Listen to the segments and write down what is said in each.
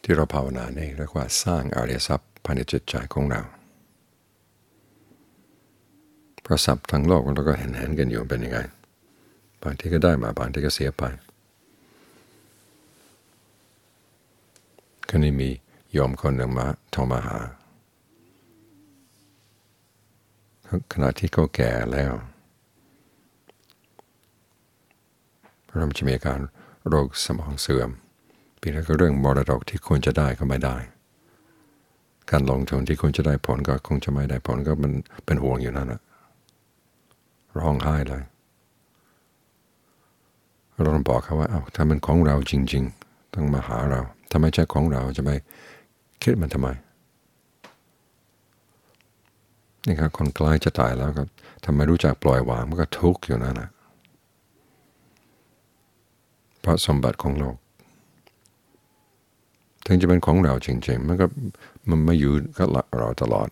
ที่เราภาวนาเนี่ยเรียกว่าสร้างอริยทรัพย์ภายในจิตใจของเราเพราะทรัพย์ทั้งโลกเราก็เห็นกันอยู่เป็นยังไงบางที่ก็ได้มาบางที่ก็เสียไปคราวนี้มีโยมคนหนึ่งมาโทรมาหาขณะที่เขาแก่แล้วเริ่มจะมีอาการโรคสมองเสื่อมปีแล้วก็เรื่องมรดกที่ควรจะได้ก็ไม่ได้การลงทุนที่ควรจะได้ผลก็คงจะไม่ได้ผลก็มันเป็นห่วงอยู่นั่นแหละร้องไห้เลยเราต้องบอกเขาว่าถ้ามันของเราจริงๆต้องมาหาเราถ้าไม่ใช่ของเราจะไม่คิดมันทำไมนี่ครับคนใกล้จะตายแล้วก็ทำไมรู้จักปล่อยวางมันก็ทุกข์อยู่นั่นแหละเพราะสมบัติของโลกถึงจะเป็นของเราจริงๆมันไม่อยู่กับเราตลอด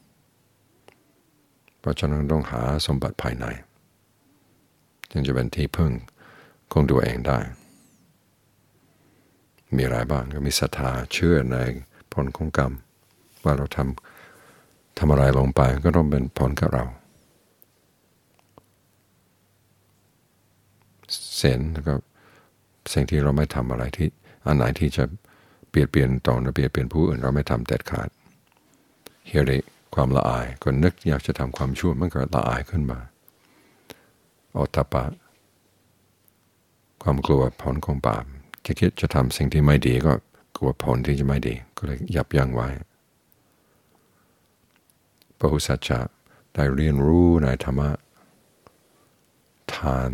เพราะฉะนั้นต้องหาสมบัติภายในจึงจะเป็นที่พึ่งของตัวเองได้มีอะไรบ้างก็มีศรัทธาเชื่อในผลของกรรมว่าเราทำอะไรลงไปก็ต้องเป็นผลกับเราศีลแล้วก็สิ่งที่เราไม่ทำอะไรที่อันไหนที่จะเปลี่ยนตนเปลี่ยนผู้อื่นเราไม่ทำเด็ดขาดเฮียริความละอายก็นึกอยากจะทำความชั่วมันก็ละอายขึ้นมาโอตตัปปะความกลัวผลของบาปจะคิดจะทำสิ่งที่ไม่ดีก็กลัวผลที่จะไม่ดีก็เลยยับยั้งไว้พหุสัจจะได้เรียนรู้ในธรรมะทาน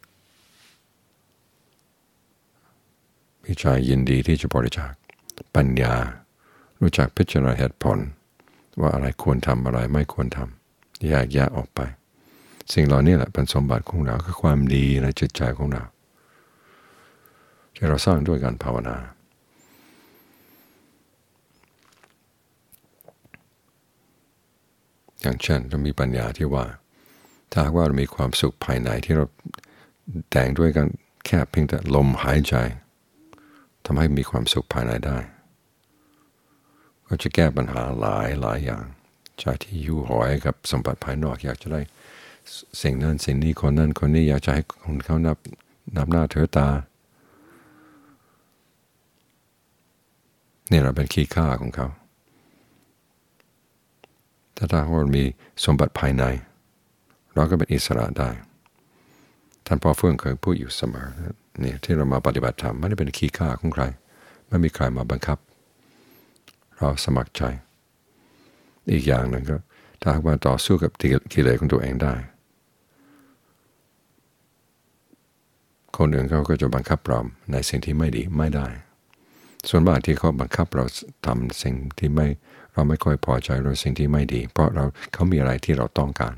มีใจยินดีที่จะบริจาคปัญญารู้จักพิจารณาเหตุผลว่าอะไรควรทำอะไรไม่ควรทำแยกแยะออกไปสิ่งเหล่านี้แหละเป็นสมบัติของเราคือความดีในจิตใจของเราที่เราสร้างด้วยการภาวนาอย่างเช่นเรามีปัญญาที่ว่าถ้าหากว่าเรามีความสุขภายในที่เราแต่งด้วยกันแค่เพียงแต่ลมหายใจทำให้มีความสุขภายในได้ก็จะแก้ปัญหาหลายอย่างจากที่อยู่หอยกับสมบัติภายนอกอยากจะได้สิ่งนั้นสิ่งนี้คนนั้นคนนี้อยากจะให้คนเขานับหน้าเถือตาเนี่ยเราเป็นขี้ข้าของเขาถ้าว่ามีสมบัติภายในเราก็เป็นอิสระได้ท่านพ่อเฟื่องเคยพูดอยู่เสมอเนี่ยที่เรามาปฏิบัติธรรมไม่ได้เป็นขี้ข้าของใครไม่มีใครมาบังคับเราสมัครใจอีกอย่างหนึ่งก็ถ้าว่าต่อสู้กับกิเลสของตัวเองได้คนอื่นเขาก็จะบังคับเราในสิ่งที่ไม่ดีไม่ได้ส่วนมากที่เขาบังคับเราทำสิ่งที่เราไม่ค่อยพอใจหรือสิ่งที่ไม่ดีเพราะเขามีอะไรที่เราต้องการ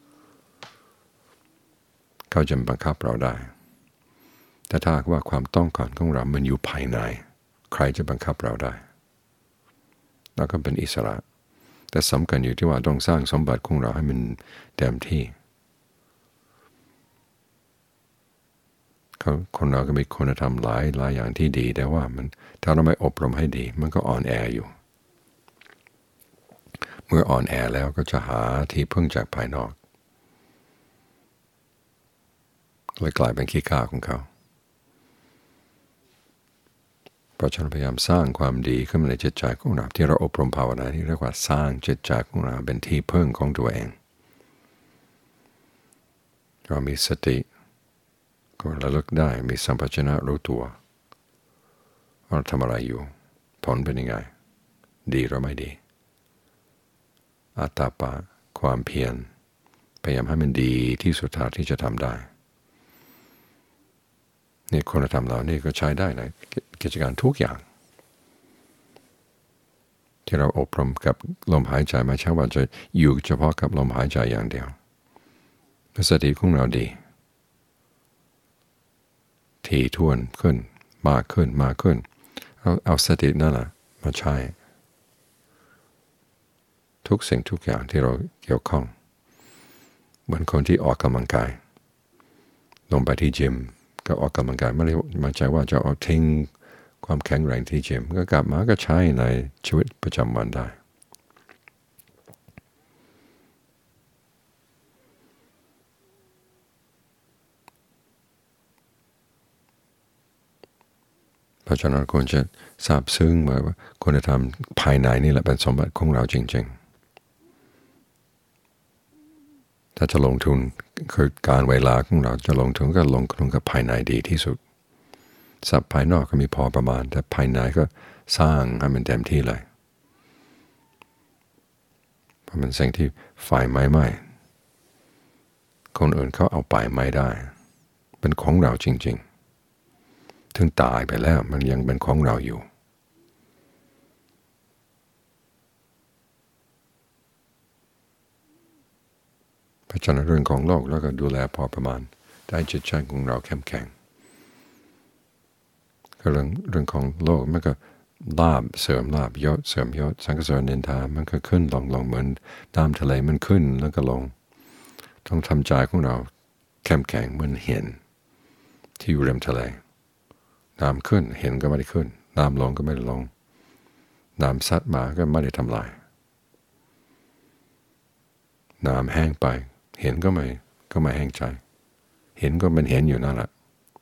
เขาจะบังคับเราได้แต่ถ้าว่าความต้องการของเรามันอยู่ภายในใครจะบังคับเราได้เราก็เป็นอิสระแต่สำคัญอยู่ที่ว่าต้องสร้างสมบัติของเราให้มันเต็มที่คนเราก็มีคุณธรรมหลายอย่างที่ดีแต่ว่ามันถ้าเราไม่อบรมให้ดีมันก็อ่อนแออยู่เมื่ออ่อนแอแล้วก็จะหาที่พึ่งจากภายนอกเลยกลายเป็นขี้ข้าของเขาเพราะฉะนั้นพยายามสร้างความดีขึ้นมาในจิตใจของเราที่เราอบรมภาวนาที่เรียกว่าสร้างจิตใจของเราเป็นที่พึ่งของตัวเองเรามีสติก็ระลึกได้มีสัมปชัญญะรู้ตัวว่าทำอะไรอยู่ผลเป็นยังไงดีหรือไม่ดีอัตตาปะความเพียรพยายามให้มันดีที่สุดเท่าที่จะทำได้นี่คุณธรรมเหล่านี้ก็ใช้ได้ในกิจการทุกอย่างที่เราอบรมกับลมหายใจไม่ใช่ว่าจะอยู่เฉพาะกับลมหายใจอย่างเดียวสติของเราดีถี่ถ้วนขึ้นมากขึ้นเอาสตินั่นแหละมาใช้ทุกสิ่งทุกอย่างที่เราเกี่ยวข้องเหมือนคนที่ออกกำลังกายลงไปที่ยิมก็ออกกำลังกายไม่ใช่ว่าจะเอาทิ้งความแข็งแรงที่จิมก็กลับมาก็ใช้ในชีวิตประจำวันได้เพราะฉะนั้นควรจะทราบซึ้งว่าคุณธรรมภายในนี่แหละเป็นสมบัติของเราจริงๆถ้าจะลงทุนคือการเวลาของเราจะลงทุนก็ลงทุนกับภายในดีที่สุดทรัพย์ภายนอกก็มีพอประมาณแต่ภายในก็สร้างให้มันเต็มที่เลยเพราะมันสิ่งที่ไฟไหม้คนอื่นเขาเอาไปไม่ได้เป็นของเราจริงๆถึงตายไปแล้วมันยังเป็นของเราอยู่เพราะฉะนั้นเรื่องของโลกแล้วก็ดูแลพอประมาณได้จิตใจของเราเข้มแข็งก็เรื่องของโลกมันก็ลาภเสริมลาภยศเสริมยศสรรเสริญนินทามันก็ขึ้นลงเหมือนน้ำทะเลมันขึ้นแล้วก็ลงต้องทำใจของเราเข้มแข็งเหมือนเห็นที่อยู่ริมทะเลน้ำขึ้นเห็นก็ไม่ได้ขึ้นน้ำลงก็ไม่ได้ลงน้ำซัดมาก็ไม่ได้ทำลายน้ำแห้งไปเห็นก็ไม่แห้งใจเห็นก็มันเห็นอยู่นั่นแหละ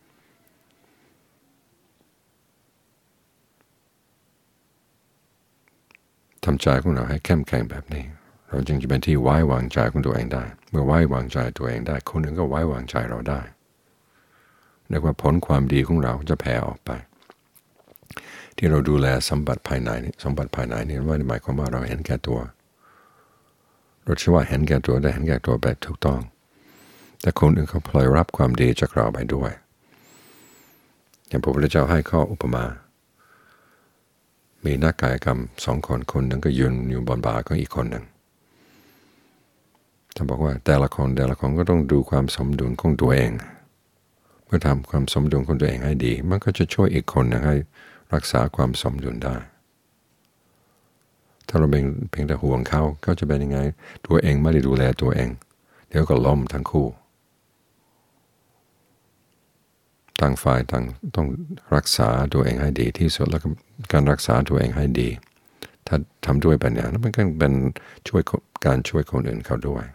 ทำใจของเราให้เข้มแข็งแบบนี้เราจึงจะเป็นที่ไว้วางใจของตัวเองได้เมื่อไว้วางใจตัวเองได้คนอื่นก็ไว้วางใจเราได้เรียกว่าผลความดีของเราจะแผ่ออกไปที่เราดูแลสมบัติภายในนี่ไม่ได้หมายความว่าเราเห็นแก่ตัวเราชื่อว่าเห็นแก่ตัวได้เห็นแก่ตัวแบบถูกต้องแต่คนอื่นเขาพลอยรับความดีจากเราไปด้วยอย่างพระพุทธเจ้าให้ข้ออุปมามีนักกายกรรม2 คนคนหนึ่งก็ยืนอยู่บนบ่าของอีกคนหนึ่งท่านบอกว่าแต่ละคนก็ต้องดูความสมดุลของตัวเองเมื่อทำความสมดุลของตัวเองให้ดีมันก็จะช่วยอีกคนหนึ่งให้รักษาความสมดุลได้ถ้าเราเพียงแต่ห่วงเขาจะเป็นยังไงตัวเองไม่ได้ดูแลตัวเองเดี๋ยวก็ล้มทั้งคู่ต่างฝ่ายต่างต้องรักษาตัวเองให้ดีที่สุดแล้วก็การรักษาตัวเองให้ดีถ้าทำด้วยปัญญาแล้วมันก็เป็นการช่วยคนอื่นเขาด้วย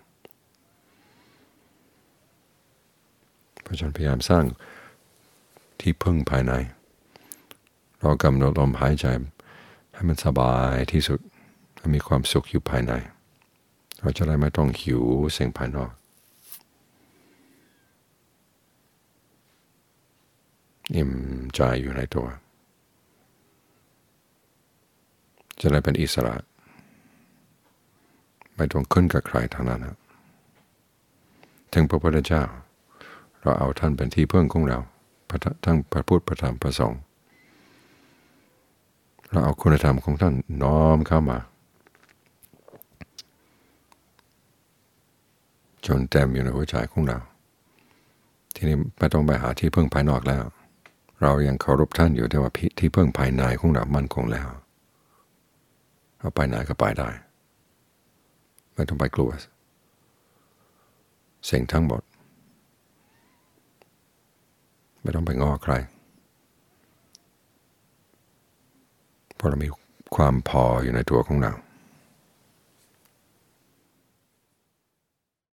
เพราะฉะนั้นพยายามสร้างที่พึ่งภายในเรากำหนดลมหายใจให้มันสบายที่สุดให้มีความสุขอยู่ภายในเราจะได้ไม่ต้องหิวสิ่งภายนอกอิ่มใจอยู่ในตัวจะได้เป็นอิสระไม่ต้องขึ้นกับใครทั้งนั้นนะถึงพระพุทธเจ้าเราเอาท่านเป็นที่พึ่งของเราทั้งพระพุทธพระธรรมพระสงฆ์เราเอาคุณธรรมของท่านน้อมเข้ามาจนเต็มอยู่ในหัวใจของเราทีนี้ไม่ต้องไปหาที่พึ่งภายนอกแล้วเรายังเคารพท่านอยู่แต่ว่าที่พึ่งภายในของเรามั่นคงแล้วเอาไปไหนก็ไปได้ไม่ต้องไปกลัวสิ่งทั้งหมดไม่ต้องไปง้อใครเพราะเรามีความพออยู่ในตัวของเรา